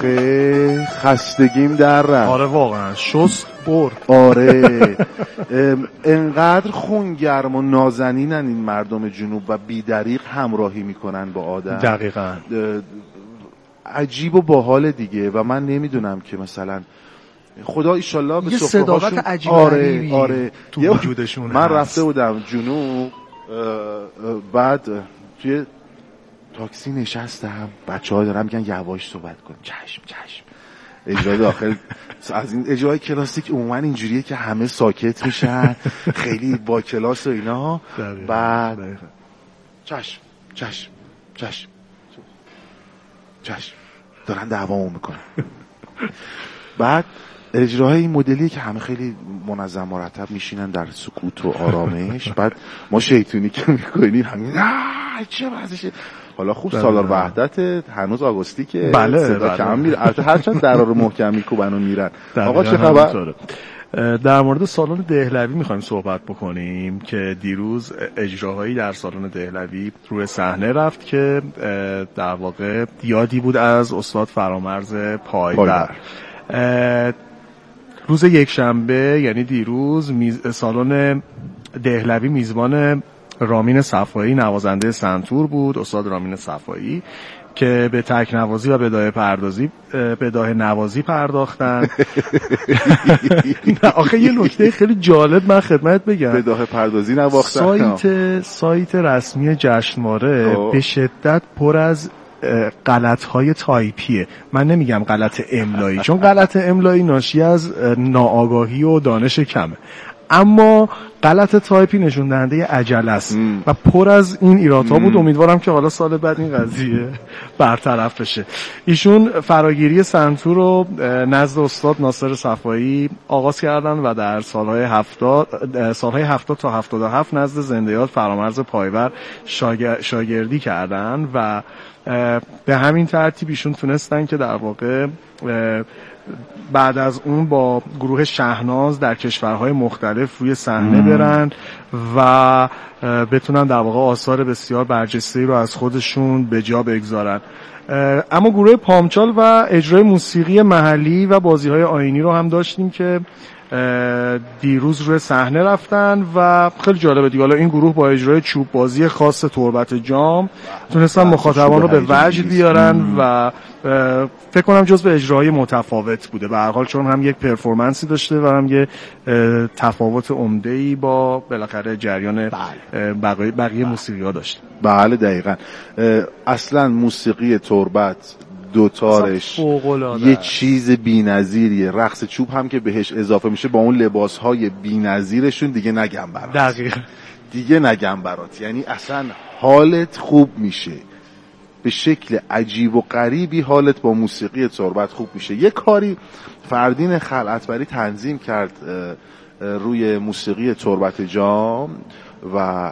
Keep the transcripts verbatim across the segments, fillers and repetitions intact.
آخه خستگیم در رفت. آره واقعا شست برد. آره انقدر خونگرم و نازنینن این مردم جنوب و بی‌دریغ همراهی میکنن با آدم. دقیقاً عجیب و باحال دیگه و من نمیدونم که مثلا خدا ایشالله به صداقت عجیب آره آره تو وجودشون من رفته بودم جنوب بعد توی تاکسی نشستم بچه‌ها دارن میگن یواش صحبت کن. چشم چشم. اجرای داخل از این اجرای کلاسیک عموما اینجوریه که همه ساکت میشن خیلی با کلاس و اینا. بعد چشم چشم چشم چشم دارن دعوامو میکنن. بعد اجرای این مدلی که همه خیلی منظم مرتب میشینن در سکوت و آرامش. بعد ما شیطونی که میکنیم همین چه وضعشه. حالا خوب سالار وحدت هنوز آگوستی که بله صدا بله. کم میره هرچند درا رو محکم میکوبن و میرن. آقا چه خبر؟ در مورد سالن دهلوی میخوایم صحبت بکنیم که دیروز اجراهایی در سالن دهلوی روی صحنه رفت که در واقع یادی بود از استاد فرامرز پایور. روز یکشنبه یعنی دیروز سالن دهلوی میزبان رامین صفایی نوازنده سنتور بود، استاد رامین صفایی که به تک نوازی و بداهه پردازی بداهه نوازی پرداختن. آخه یه نکته خیلی جالب من خدمت بگم، بداهه پردازی نواختن. سایت سایت رسمی جشنواره به شدت پر از غلط‌های تایپیه. من نمیگم غلط املایی چون غلط املایی ناشی از ناآگاهی و دانش کمه، اما غلط تایپی نشون دهنده عجله است و پر از این ایرادها بود. امیدوارم که حالا سال بعد این قضیه برطرف بشه. ایشون فراگیری سنتور رو نزد استاد ناصر صفایی آغاز کردن و در سالهای هفتاد سالهای هفتاد تا هفتاد و هفت نزد زنده یاد فرامرز پایور شاگردی کردن و به همین ترتیب ایشون تونستن که در واقع بعد از اون با گروه شهناز در کشورهای مختلف روی صحنه برن و بتونن در واقع آثار بسیار برجسته‌ای رو از خودشون به جا بگذارن. اما گروه پامچال و اجرای موسیقی محلی و بازی‌های آیینی رو هم داشتیم که دیروز روی صحنه رفتن و خیلی جالبه دیگه. حالا این گروه با اجرای چوب بازی خاص تربت جام تونستن مخاطبان رو به وجد بیارن و فکر کنم جزو اجراهای متفاوت بوده به هر حال، چون هم یک پرفورمنسی داشته و هم یک تفاوت عمده‌ای با بالاخره جریان بقیه بقیه موسیقی‌ها داشته. بله دقیقاً. اصلا موسیقی تربت دوتارش یه چیز بی‌نظیریه. رقص چوب هم که بهش اضافه میشه با اون لباسهای بی‌نظیرشون دیگه نگم برات. دقیقاً دیگه نگم برات. یعنی اصلا حالت خوب میشه به شکل عجیب و غریبی. حالت با موسیقی تربت خوب میشه. یه کاری فردین خلعتبری تنظیم کرد روی موسیقی تربت جام و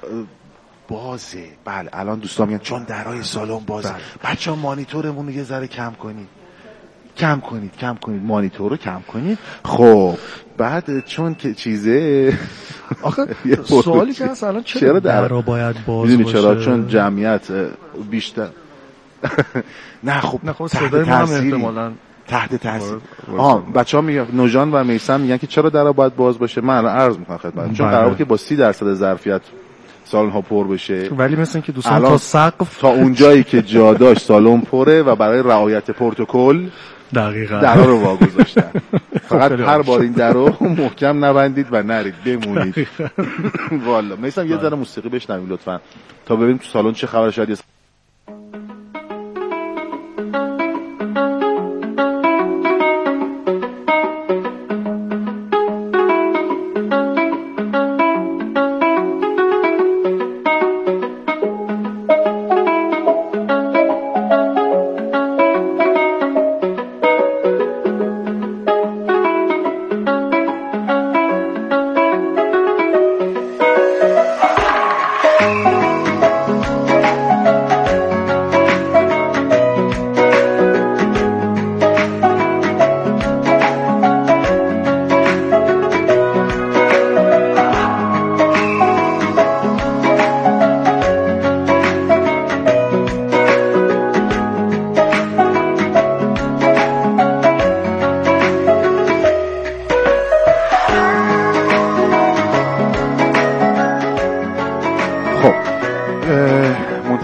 بازه. بله الان دوستان میگن چون درای سالن بازه. بچه‌ها مانیتورمون رو یه ذره کم کنید کم کنید کم کنید مانیتور رو کم کنید. خب بعد چون که چیزه آخه سوالی که هست الان چرا درا باید باز میدونی باشه؟ چرا؟ چون جمعیت بیشتر نه خب نه خب صدای ما هم احتمالاً تحت تاثیر. آها بچه‌ها میگن نوجان و میثم میگن که چرا درا باید باز باشه. من عرض میکنم خدمت چون قراره که با سی درصد ظرفیت سالن ها پر بشه، ولی مثل اینکه دوستان تا سقف تا اون جایی که جا داشت سالن پره و برای رعایت پروتکل دقیقاً درا رو واگذاشتن. فقط هر بار این درو محکم نبندید و نرید بمونید. والا میثم یه ذره موسیقی بشنویم لطفاً تا ببینیم تو سالن چه خبره. شاید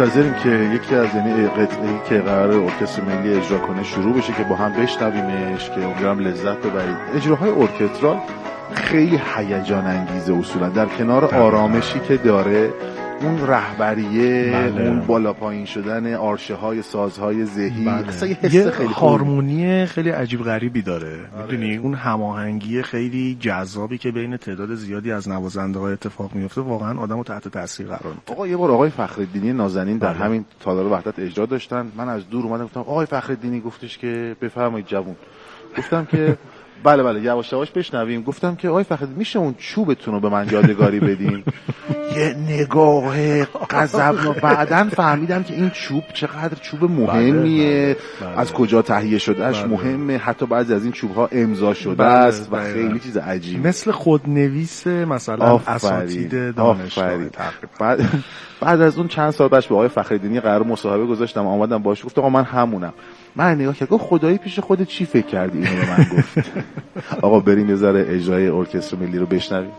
منتظریم که یکی از یعنی قطعه‌ای که قرار ارکستر ملی اجرا کنه شروع بشه که با هم بشنویمش، که امیدوارم لذت ببرید. اجراهای ارکسترال خیلی هیجان انگیزه اصولا، در کنار آرامشی که داره، اون رهبریه، بله. اون بالا پایین شدن آرشه های سازهای ذهی، بله. اصلا یه حس یه خیلی هارمونی خیلی عجیب غریبی داره، میدونی اون هماهنگی خیلی جذابی که بین تعداد زیادی از نوازنده‌ها اتفاق میفته واقعا آدمو تحت تاثیر قرار میده. آقا یه بار آقای فخرالدینی نازنین در بله. همین تالار وحدت اجرا داشتن، من از دور اومدم گفتم آقای فخرالدینی، گفتش که بفرمایید جوون. گفتم که بله بله یواش یواش بشنویم. گفتم که آقای فخرالدین میشه اون چوبتون رو به من یادگاری بدین؟ یه نگاه غضبناک. بعدن فهمیدم که این چوب چقدر چوب مهمیه، بله بله. از کجا تهیه شدهش بله. مهمه، حتی بعضی از این چوب ها امضا شده بله است بله. و خیلی چیز عجیبه، مثل خودنویس مثلا اساتید دانشگاه. بعد بعد از اون چند سال بعدش به آقای فخرالدینی قرار مصاحبه گذاشتم، آمدم باهاش گفتم آقا من همونم. من نگاه کردم گفت خدایی پیش خودت چی فکر کردی اینو به من گفت. آقا بریم یه ذره اجرای ارکستر ملی رو بشنویم.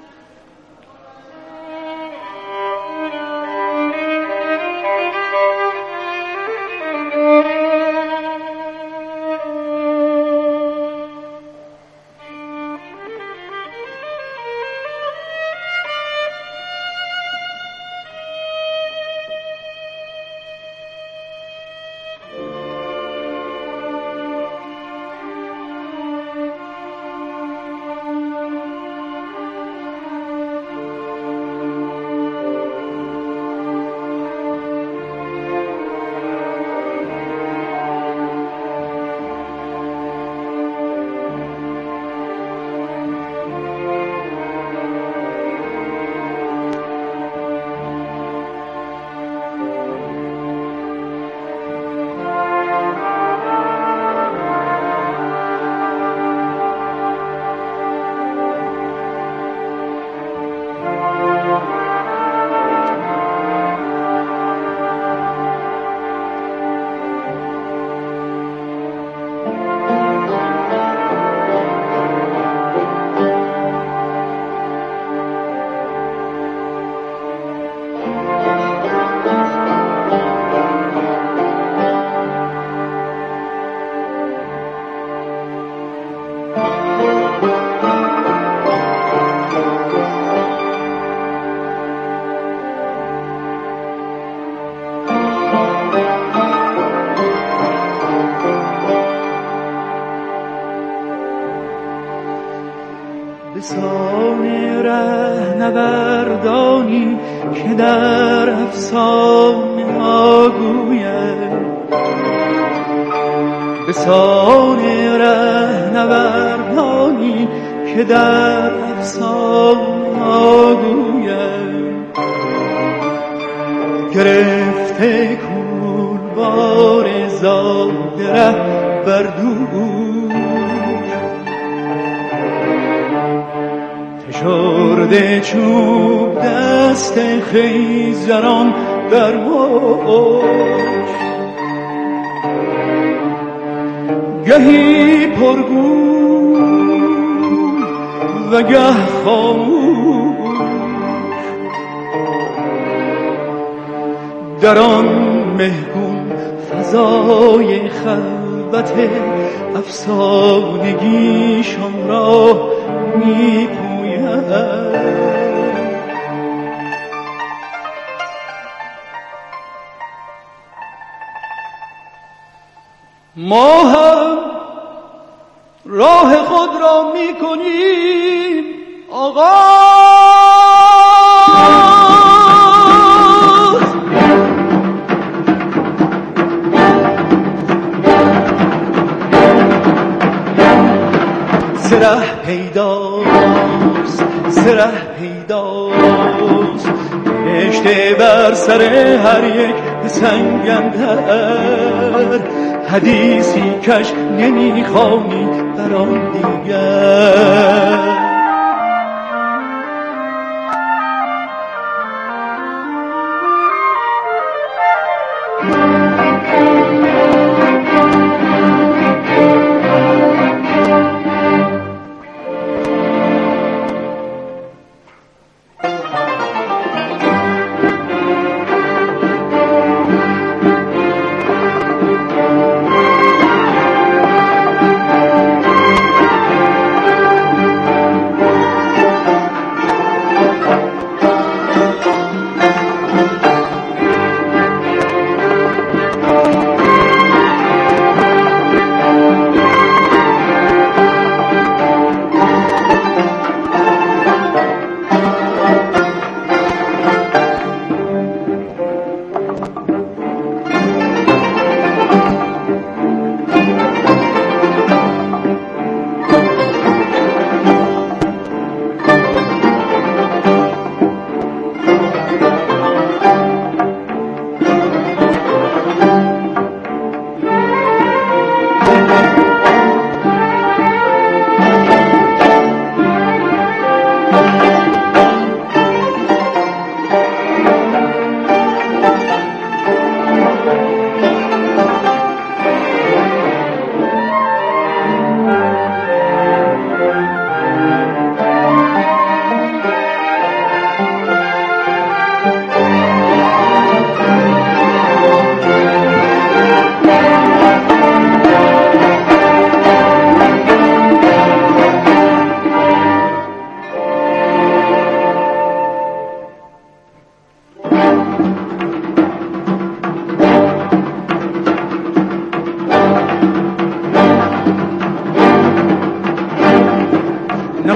رهنوردانی که در افسانه ها گوید، به سان رهنوردانی که در افسانه ها گوید، گرفته کولبار زاد ره بر دوش، فشرده چوب دست خیزران در مشت، گهی پرگو و گه خاموش، در آن مهگون فضای خلوت افسانگیشان را می‌پوید. ما هم راه خود را می‌کنیم آغاز، سرح پیداست سرح پیداست، نشته بر سر هر یک سنگ اندر، حدیثی کش نمیخوانی بر آن دیگر.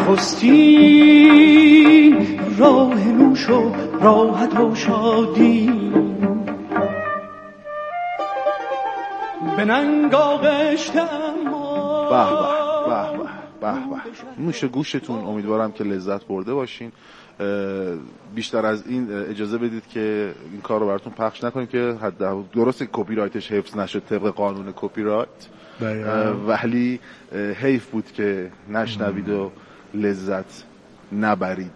نخستین راه نوش و راحت و شادی به ننگ آغشتم. به به به به به نوش گوشتون. امیدوارم که لذت برده باشین. بیشتر از این اجازه بدید که این کار رو براتون پخش نکنیم که حد درست کپی رایتش حفظ نشد طبق قانون کپی رایت، ولی حیف بود که نشنوید و لذت نبرید.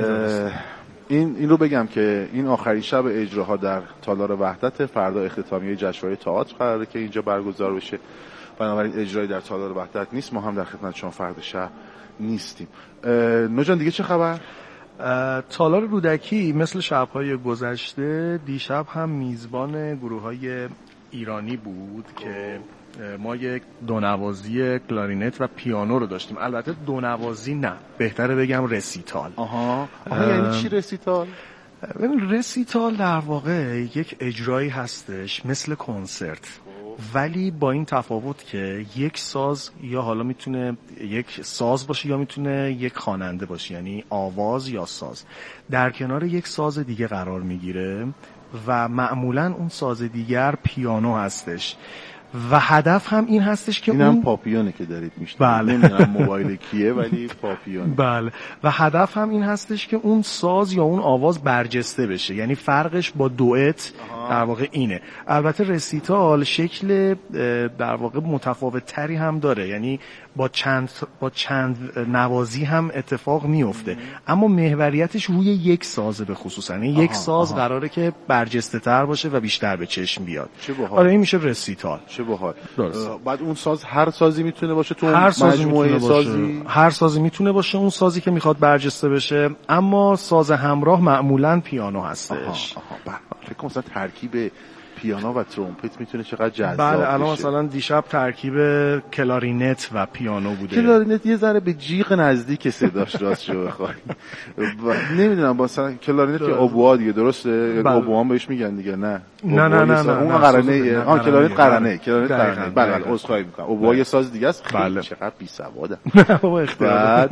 این این رو بگم که این آخرین شب اجراها در تالار وحدت. فردا اختتامیه جشنواره تئاتر قراره که اینجا برگزار بشه، بنابراین اجرایی در تالار وحدت نیست. ما هم در خدمت شما فردا شب نیستیم. نوجان دیگه چه خبر؟ تالار رودکی مثل شب‌های گذشته دیشب هم میزبان گروه‌های ایرانی بود که ما یک دونوازی کلارینت و پیانو رو داشتیم. البته دونوازی نه، بهتره بگم رسیتال. آها, آها یعنی چی رسیتال؟ ببین رسیتال در واقع یک اجرایی هستش مثل کنسرت، ولی با این تفاوت که یک ساز یا حالا میتونه یک ساز باشه یا میتونه یک خواننده باشه، یعنی آواز یا ساز در کنار یک ساز دیگه قرار میگیره و معمولاً اون ساز دیگر پیانو هستش و هدف هم این هستش که این اون هم پاپیونه که دارید میشنید. بله. نمیدونم موبایل کیه ولی پاپیونه. بله و هدف هم این هستش که اون ساز یا اون آواز برجسته بشه، یعنی فرقش با دوئت در واقع اینه. البته رسیتال شکل در واقع متفاوت تری هم داره، یعنی با چند با چند نوازی هم اتفاق میفته، اما محوریتش روی یک سازه به خصوص، یعنی یک ساز آها. قراره که برجسته تر باشه و بیشتر به چشم بیاد. آره این میشه رسیتال. چه باحال. بعد اون ساز هر سازی میتونه باشه تو هر سازی مجموعه سازی، هر سازی میتونه باشه اون سازی که میخواد برجسته بشه، اما ساز همراه معمولاً پیانو هستش. آها آها. فکر کنم مثلا ترکیب پیانو و ترومپت میتونه چقدر جذاب بشه. بله الان مثلا دیشب ترکیب کلارینت و پیانو بوده. کلارینت یه ذره به جیغ نزدیک صداش راست شو بخوای. نمیدونم مثلا کلارینت که اوبوا دیگه درسته؟ اوبوا هم بهش میگن دیگه. نه نه نه نه اون قرنه. آ کلارینت قرنه. کلارینت قرنه. بله بله عذرخواهی میکنم. اوبوا یه ساز دیگه است. خیلی چقدر بی‌سوادم. بابا اختیار.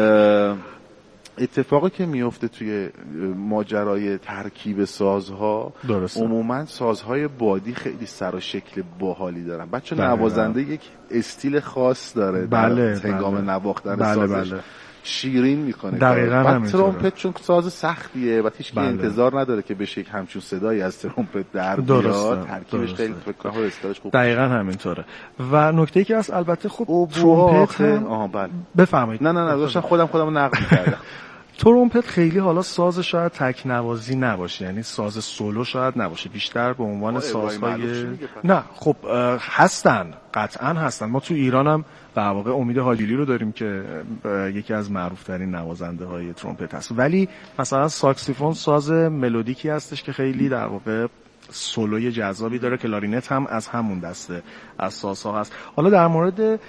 اتفاقی که میفته توی ماجرای ترکیب سازها عموما سازهای بادی خیلی سر و شکل باحالی دارن. بچه نوازنده یک استیل خاص داره بله، در هنگام بله. نواختن بله، سازش بله. شیرین میکنه. دقیقاً بعد ترومپت چون ساز سختیه و هیچ بله. انتظار نداره که بشه یک همچون صدایی از ترومپت در بیاد، ترکیبش خیلی فکر کنم استایلش خوب. دقیقاً همینطوره. و نکته‌ای که از البته خب ترومپت آها بله بفرمایید. نه نه نه داشتم خودم خودمو نقد کردم. ترومپت خیلی حالا ساز شاید تک نوازی نباشه، یعنی ساز سولو شاید نباشه، بیشتر به عنوان سازهای نه خب هستن، قطعا هستن. ما تو ایران هم در واقع امید حاجیلی رو داریم که یکی از معروف ترین نوازنده های ترومپت هست، ولی مثلا ساکسیفون ساز ملودیکی هستش که خیلی در واقع سولوی جذابی داره. کلارینت هم از همون دسته از سازها هست. حالا در مورد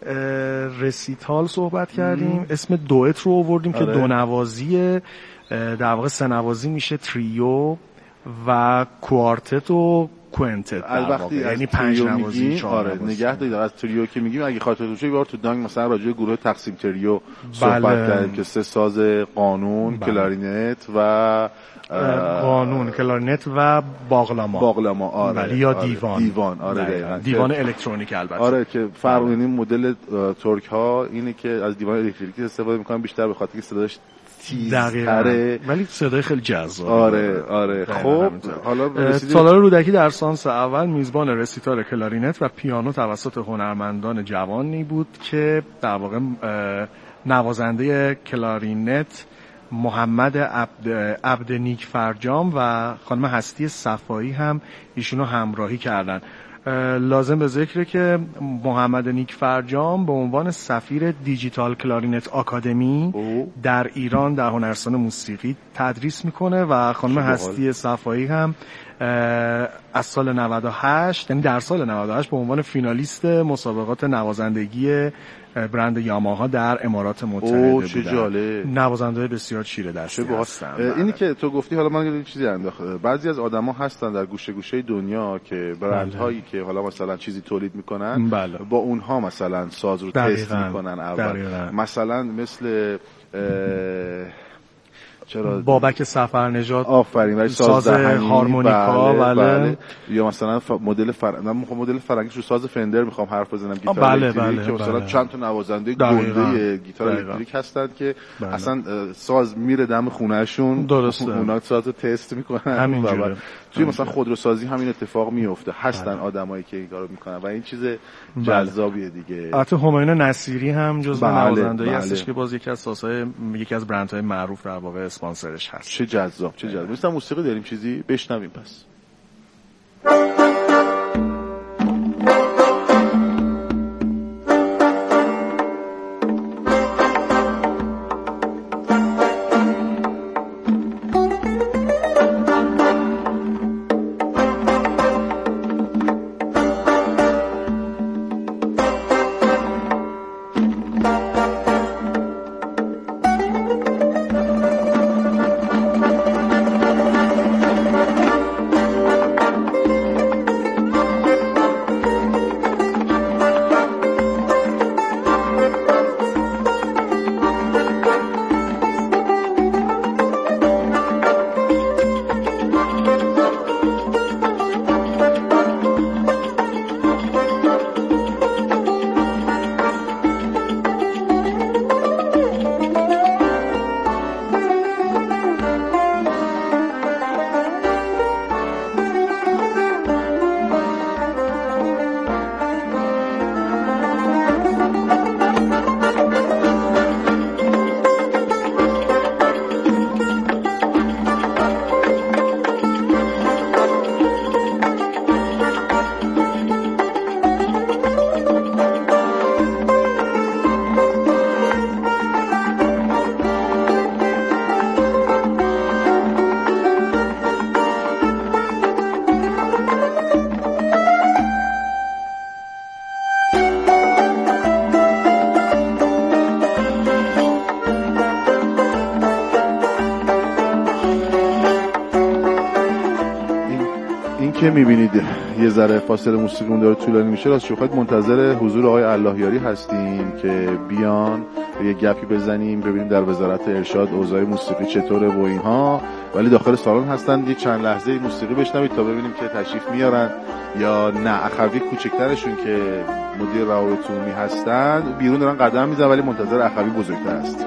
رسیتال صحبت کردیم، ام. اسم دوئت رو آوردیم آره. که دو نوازی در واقع سه نوازی میشه تریو و کوارتت و کوینتت در واقع، یعنی پنج نوازی. آره نگه دارید از تریو که میگیم اگه خاطرتون باشه یه بار تو دانگ مثلا راجع به گروه تقسیم تریو صحبت بله. کردیم که سه ساز قانون بله. کلارینت و قانون کلارینت و باقلاما باقلاما آره بله. یا آره. دیوان دیوان آره دقیقاً دیوان الکترونیک البته آره که فرق این مدل ترک ها اینه که از دیوان الکتریکی استفاده میکنن بیشتر به خاطر که صداش تیزتره ولی صدای خیلی جذاب. آره آره خب حالا تالار رودکی در سانس اول میزبان رسیتال کلارینت و پیانو توسط هنرمندان جوانی بود که در واقع نوازنده کلارینت محمد عبد عبدنیک فرجام و خانم هستی صفایی هم ایشونو همراهی کردن. لازم به ذکره که محمد نیک فرجام به عنوان سفیر دیجیتال کلارینت آکادمی او. در ایران در هنرستان موسیقی تدریس میکنه و خانم هستی صفایی هم از سال نود و هشت، یعنی در سال نود و هشت به عنوان فینالیست مسابقات نوازندگی برند یاماها در امارات متحده بودن. چه جالب. نوازنده بسیار چیره دستی هستن. اینی که تو گفتی حالا من یه چیزی انداخت، بعضی از آدما هستن در گوشه گوشه دنیا که برندهایی که حالا مثلا چیزی تولید میکنن بله. با اونها مثلا ساز رو تست میکنن اول. دقیقا. مثلا مثل چرا بابک سفرنژاد آفرین ولی ساز, ساز هارمونیکا بله, بله. بله. یا مثلا ف... مدل فر... من میخوام مدل فرنگیش رو ساز فندر میخوام حرف بزنم گیتار بله الکتریک بله که مثلا بله. چند تا نوازنده گنده گیتار الکتریک هستن که بله. اصلا ساز میره دم خونهشون درسته اونا ساز رو تست میکنن همینجوره توی مثلا خودروسازی همین اتفاق میفته هستن بله. آدمایی که این کارو میکنن و این چیز جذابیه دیگه. البته همایون نصیری هم جزو بله. نوازنده‌ای بله. هستش که باز یکی از سازهای یکی از برندهای معروف در واقع اسپانسرش هست. چه جذاب چه جذاب. مثلا موسیقی داریم چیزی بشنویم پس. که میبینید یه ذره فاصله موسیقیمون داره طولانی میشه، راست شوخت منتظر حضور آقای اللهیاری هستیم که بیان یه گپی بزنیم ببینیم در وزارت ارشاد اوضاع موسیقی چطوره و اینها، ولی داخل سالن هستن. یه چند لحظه موسیقی بشنوید تا ببینیم که تشریف میارن یا نه. اخوی کوچکترشون که مدیر روابط عمومی هستن بیرون دارن قدم میزنن، ولی منتظر اخوی بزرگتر است.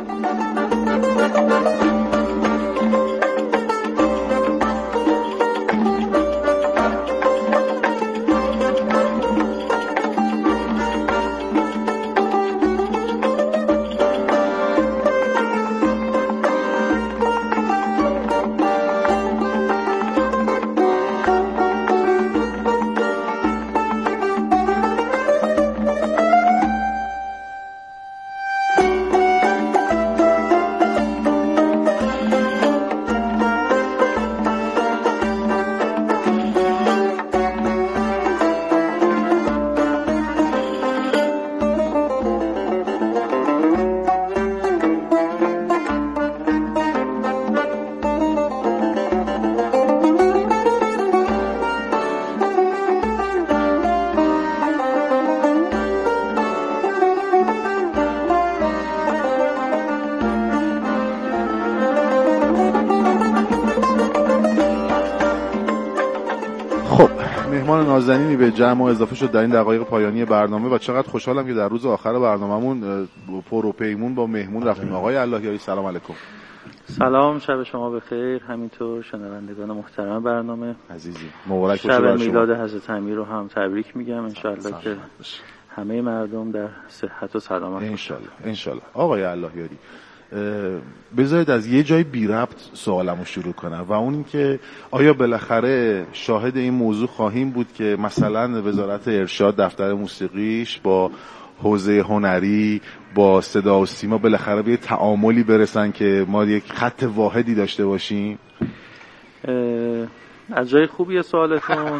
نازنینی به جمع اضافه شد در این دقایق پایانی برنامه و چقدر خوشحالم که در روز آخر برنامه‌مون پر و پیمون با مهمون رفتیم. آقای اللهیاری سلام علیکم. سلام، شب شما بخیر، همینطور شنوندگان محترم برنامه عزیزی مبارک شب میلاد حضرت امیر رو هم تبریک میگم. انشالله که همه مردم در صحت و سلامت باشن انشالله انشالله. آقای اللهیاری بذارید از یه جای بی ربط سوالمو شروع کنم و اون این که آیا بالاخره شاهد این موضوع خواهیم بود که مثلا وزارت ارشاد دفتر موسیقیش با حوزه هنری با صدا و سیما بالاخره به تعاملی برسن که ما یک خط واحدی داشته باشیم؟ از جای خوبیه سوالتون.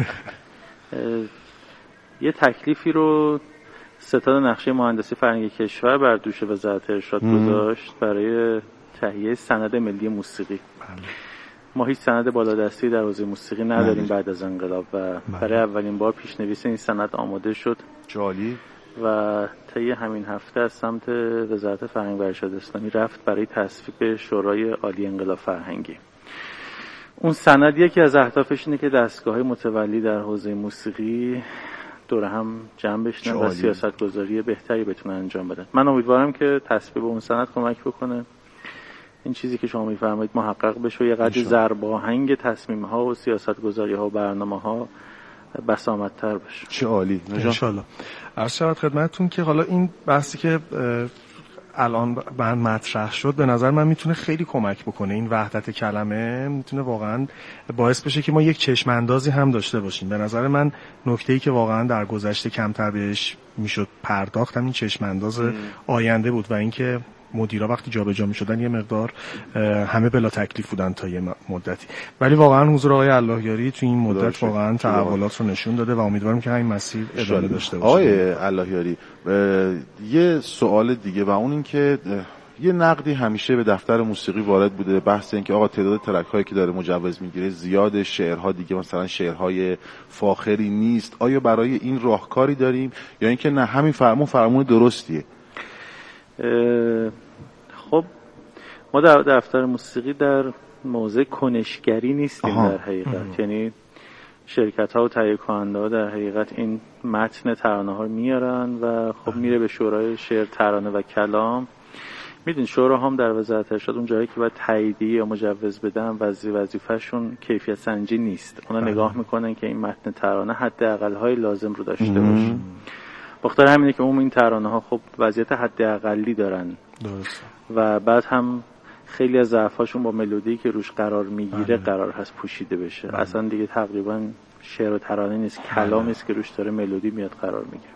یه تکلیفی رو ستاد نقشه مهندسی فرهنگی کشور بر دوش وزارت ارشاد گذاشت برای تهیه سند ملی موسیقی. ما هیچ سند بالادستی در حوزه موسیقی نداریم بعد از انقلاب و برای اولین بار پیشنویس این سند آماده شد. جالی. و طی همین هفته از سمت وزارت فرهنگ و ارشاد اسلامی رفت برای تصویب شورای عالی انقلاب فرهنگی. اون سند یکی از اهدافش اینه که دستگاه‌های متولی در حوزه موسیقی دور هم جمع بشن و سیاست‌گذاری بهتری بتونن انجام بدن. من امیدوارم که تصویب اون سند کمک بکنه این چیزی که شما می‌فرمایید محقق بشه و یه قدری ضرباهنگ تصمیم‌ها و سیاست‌گذاری‌ها و برنامه‌ها بسامدتر بشه. چه عالی. ان شاءالله. عرض شود خدمتتون که حالا این بحثی که الان من مطرح شد به نظر من میتونه خیلی کمک بکنه. این وحدت کلمه میتونه واقعا باعث بشه که ما یک چشم اندازی هم داشته باشیم. به نظر من نکته‌ای که واقعا در گذشته کمتر بهش میشد پرداخت همین چشم انداز آینده بود و اینکه مدیرا وقتی جابجا می‌شدن یه مقدار همه بلا تکلیف بودن تا یه مدتی، ولی واقعا حضور آقای اللهیاری تو این مدت واقعا تحولات رو نشون داده و امیدوارم که همین مسیر ادامه داشته باشه. آقای اللهیاری یه سوال دیگه و اون این که یه نقدی همیشه به دفتر موسیقی وارد بوده، بحث این که آقا تعداد ترک هایی که داره مجوز میگیره زیاده، شعرها دیگه مثلا شعرهای فاخری نیست. آیا برای این راهکاری داریم یا اینکه نه همین فرمون فرمون درستیه؟ خب ما در دفتر موسیقی در موضع کنشگری نیستیم. آها. در حقیقت یعنی شرکت ها و تهیه کننده ها در حقیقت این متن ترانه ها رو میارن و خب میره به شورای شعر ترانه و کلام. میدین شورا هم در وزارت ارشاد اون جایی که باید تاییدیه یا مجوز بدن وظیفه وظیفه‌شون کیفیت سنجی نیست. اونا نگاه میکنن که این متن ترانه حداقل های لازم رو داشته باشه. بخاطر همینه که عموم این ترانه ها خب وضعیت حداقلی دارن. درست. و بعد هم خیلی از ضعف‌هاشون با ملودی که روش قرار میگیره قرار هست پوشیده بشه. بله. اصلا دیگه تقریبا شعر و ترانه نیست، کلامی است که روش داره ملودی میاد قرار میگیره.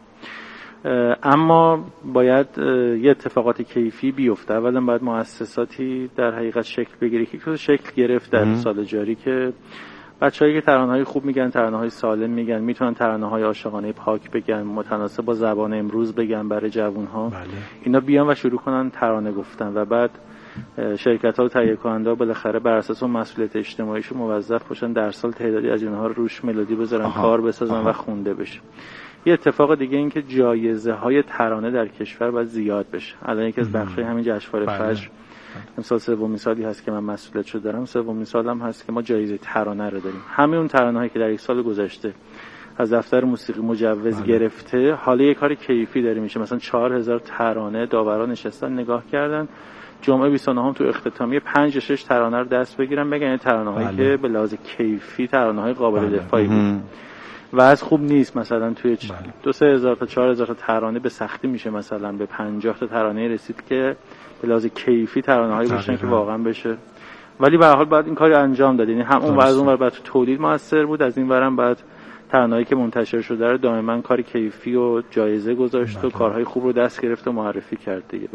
اما باید یه اتفاقات کیفی بیفته. اولا باید مؤسساتی در حقیقت شکل بگیره که شکل گرفت در ام. سال جاری که بچه‌هایی که ترانه‌های خوب میگن، ترانه‌های سالم میگن، میتونن ترانه‌های عاشقانه پاک بگن، متناسب با زبان امروز بگن برای جوان‌ها. بله. اینا بیان و شروع کنن ترانه گفتن و بعد شرکت‌ها و تهیه کننده‌ها بالاخره بر اساس اون مسئولیت اجتماعیشون موظف باشن در سال تعدادی از اینها رو روش ملودی بذارن، آها. کار بسازن آها. و خونده بشه. یه اتفاق دیگه این که جایزه‌های ترانه در کشور باید زیاد بشه. الان یکی از بخش‌های همین جشنواره فجر امسال سومین سالی هست که من مسئولیتشو دارم، سومین سالم هست که ما جایزه ترانه رو داریم. همه اون ترانه‌هایی که در یک سال گذشته از دفتر موسیقی مجوز بله. گرفته، حالا یه کار کیفی داره میشه. مثلا چهار هزار ترانه داوران نشستن نگاه کردن، جمعه بیست و نه تو اختتامیه پنج شش ترانه رو دست بگیرن بگن این ترانه‌هایی بله. که به لحاظ کیفی ترانه‌های قابل بله. دفاعی بود و از خوب نیست. مثلا توی بله. دو سه هزار تا چهار هزار تا ترانه به سختی میشه مثلا به پنجاه تا ترانه رسید که به لحاظ کیفی ترانه‌هایی باشن که واقعا بشه. ولی به هر حال بعد این کاری انجام داد. یعنی هم اون ور اون ور بعد تولید موثر بود، از این ورم بعد ترانه‌ای که منتشر شده رو دائما کار کیفی و جایزه گذاشت بله. و کارهای خوب رو دست گرفت و معرفی کرد دیگه.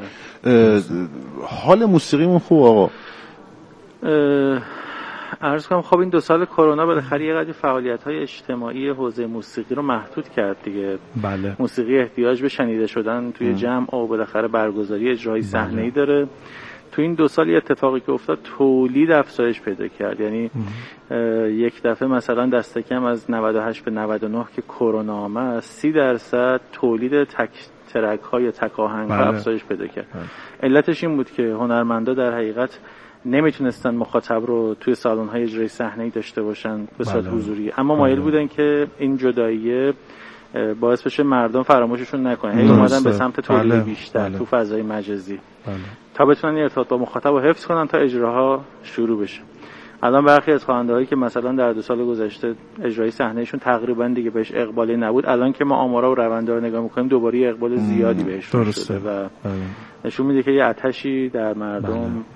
حال موسیقیمون خوب آقا؟ عرض کنم خب این دو سال کرونا بالاخره یه قدری فعالیت‌های اجتماعی حوزه موسیقی رو محدود کرد دیگه. بله. موسیقی احتیاج به شنیده شدن توی ام. جمع و بالاخره برگزاری اجرای صحنه‌ای بله. داره. تو این دو سال اتفاقی که افتاد تولید افزایش پیدا کرد. یعنی یک دفعه مثلا دست کم از نود و هشت به نود و نه که کرونا آمد سی درصد تولید تک ترک ها یا تک آهنگ ها افزایش پیدا کرد. بله. علتش این بود که هنرمندا در حقیقت نمیتونستن مخاطب رو توی سالن های اجرای صحنه‌ای داشته باشن به صورت بله. حضوری، اما بله. مایل بودن که این جدایی باعث بشه مردم فراموششون نکنن، هی اومدن به سمت تولید بله. بیشتر بله. تو فضای مجازی بله. تا بتونن ارتباط با مخاطب رو حفظ کنن تا اجراها شروع بشه. الان برخی از خواننده‌هایی که مثلا در دو سال گذشته اجرای صحنه‌شون تقریبا دیگه بهش اقبالی نبود، الان که ما آمارا و روندا رو نگاه می‌کنیم دوباره اقبال زیادی بهش شده و نشون میده که یه آتشی در مردم بله.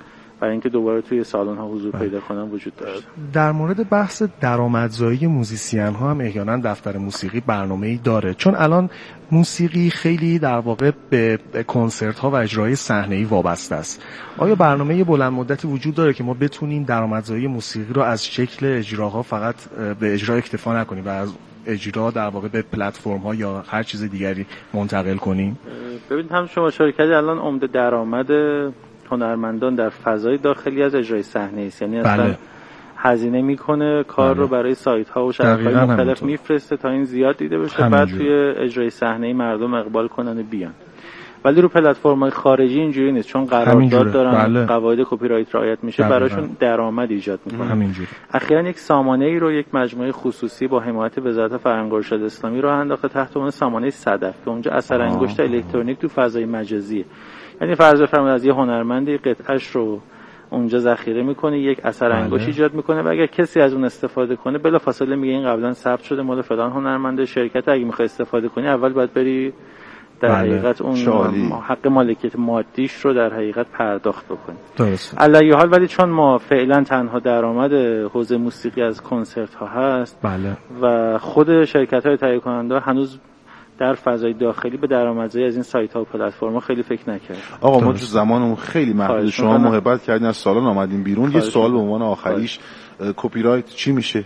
برای اینکه دوباره توی سالن ها حضور پیدا کنن وجود داشت. در مورد بحث درآمدزایی موزیسین ها هم احیانا دفتر موسیقی برنامه‌ای داره، چون الان موسیقی خیلی در واقع به کنسرت ها و اجرای صحنه‌ای وابسته است. آیا برنامه بلند مدتی وجود داره که ما بتونیم درآمدزایی موسیقی رو از شکل اجراها فقط به اجرا اکتفا نکنیم و از اجرا در واقع به پلتفرم ها یا هر چیز دیگری منتقل کنیم؟ ببینید هم شما شرکت الان عمده درآمد هنرمندان در فضای داخلی از اجرای صحنه‌ای است، یعنی اصلا بله. هزینه میکنه کار بله. رو برای سایت ها و شبکه‌های مختلف میفرسته تا این زیاد دیده بشه، بعد توی اجرای صحنه‌ای مردم اقبال کنن و بیان. ولی رو پلتفرم‌های خارجی اینجوری نیست، چون قرارداد دارن، بله. قواعد کپی رایت رعایت میشه، براشون درآمد ایجاد میکنه. همینجوری. اخیراً یک سامانه‌ای رو یک مجموعه خصوصی با حمایت وزارت فرهنگ و ارشاد اسلامی راه انداخته تحت عنوان سامانه صدف که اونجا اثر انگشت الکترونیک تو فضای مجازیه. یعنی فرض بفرمایید از یه هنرمندی قطعه‌اش رو اونجا ذخیره میکنه، یک اثر انگشت ایجاد میکنه و اگر کسی از اون استفاده کنه بلافاصله میگه این قبلا ثبت شده مال فلان هنرمند شرکت، اگه میخوای استفاده کنی اول باید بری در بله. حقیقت اون شالی. حق مالکیت مادیش رو در حقیقت پرداخت بکنی. درست. علیه حال ولی چون ما فعلا تنها درآمد حوزه موسیقی از کنسرت ها هست بله. و خود شرکت های تهیه کننده هنوز در فضای داخلی به درآمدزایی از این سایت ها و پلتفرم ها خیلی فکر نکرد. آقا ما تو زمانمون خیلی محدود، شما محبت کردین از سالن آمدین بیرون. یه سوال به عنوان آخریش، کپی رایت چی میشه؟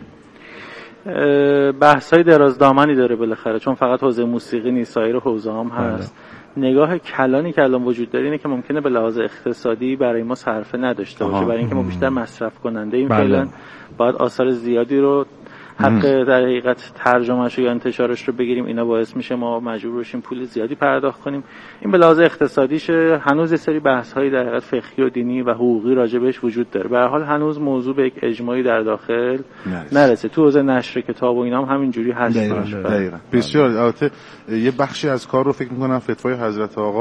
بحث‌های درازدامنی داره بالاخره، چون فقط حوزه موسیقی نیست، سایر حوزه هم هست. بله. نگاه کلانی که الان وجود داره اینه که ممکنه به لحاظ اقتصادی برای ما صرفه نداشته باشه، برای اینکه ما بیشتر مصرف کننده این. بله. فعلا باید آثار زیادی رو حق در حقیقت ترجمهش یا انتشارش رو بگیریم، اینا باعث میشه ما مجبور بشیم پول زیادی پرداخت کنیم. این به لحاظ اقتصادیشه. هنوز یه سری بحث‌های در حقیقت فقهی و دینی و حقوقی راجع بهش وجود داره. به هر حال هنوز موضوع به یک اجماعی در داخل نرسه. تو حوزه نشر کتاب و اینا هم همینجوری هست. دقیقاً. بسیار. البته یه بخشی از کار رو فکر می‌کنم فتوای حضرت آقا